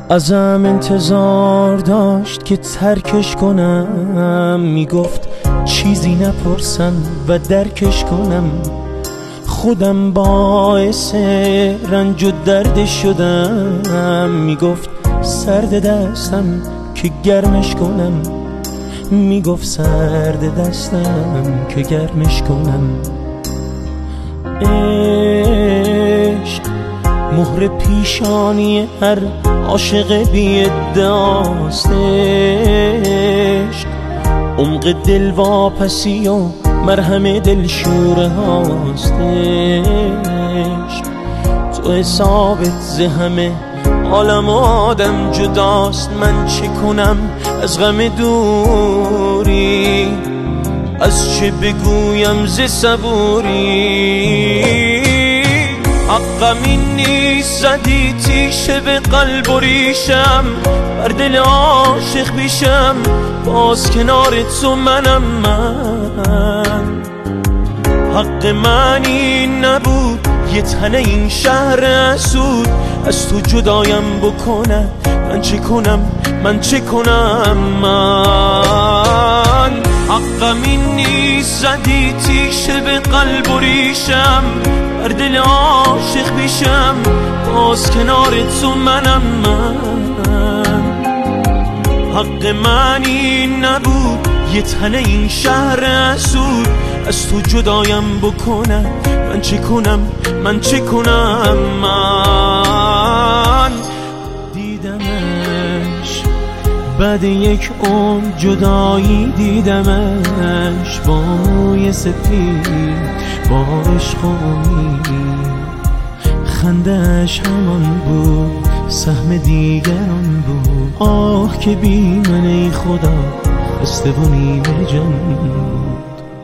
ازم انتظار داشت که ترکش کنم، میگفت چیزی نپرسم و درکش کنم. خودم باعث رنج و درد شدم، میگفت سرد دستم که گرمش کنم، میگفت سرد دستم که گرمش کنم. عشق مهر پیشانی هر عاشق بی ادعاست. عشق عمق دل واپسی و مرهم دلشوره هاست. عشق تو حسابت ز همه عالم آدم جداست. من چه کنم از غم دوری، از چه بگویم ز صبوری. حقم این نیست زدی تیشه به قلب و ریشم، بر دل عاشق بیشم باز کنار تو منم. من حق من این نبود یه تنه این شهر اسود از تو جدایم بکنه. من چه کنم، من چه کنم؟ من حقم این نیست زدی تیشه به قلب و ریشم، بر دل عاشق بیشم باز کنار تو منم. من حق من این نبود یه تنه این شهر اسود از تو جدایم بکنه. من چه کنم، من چه کنم؟ من دیدمش بعد یک عمر جدایی، دیدمش با موی سفید با عشق و امید. خنده‌اش همان بود، سهم دیگران بود. آه که بی من ای خدا خسته و نیمه جان بود.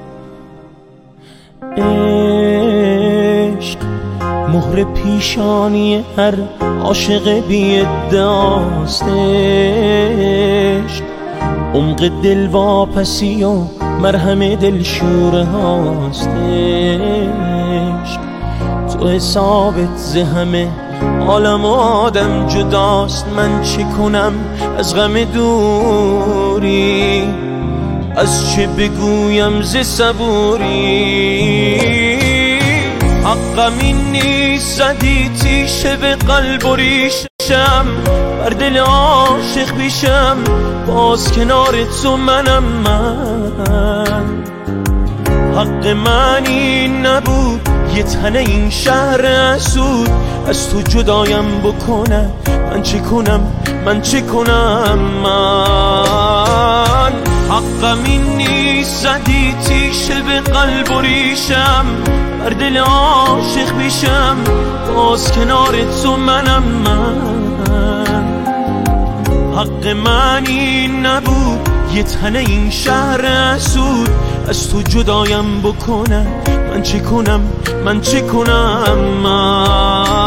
عشق مهر پیشانی هر عاشق بی ادعاست. عشق عمق دل واپسی و مرهم دلشوره هاست. عشق تو حسابت ز همه عالم آدم جداست. من چه کنم از غم دوری، از چه بگویم ز صبوری. حقم این نیست زدی تیشه به قلب و ریشم، بر دل عاشق بیشم باز کنار تو منم. من حق من این نبود یه تنه این شهر اسود از تو جدایم بکنه. من چه کنم، من چه کنم؟ من حقم این نیست زدی تیشه به قلب و ریشم، بر دل عاشق بیشم باز کنار تو منم. من حق من این نبود یه تنه این شهر اسود از تو جدایم بکنه. من چه کنم، من چه کنم؟ من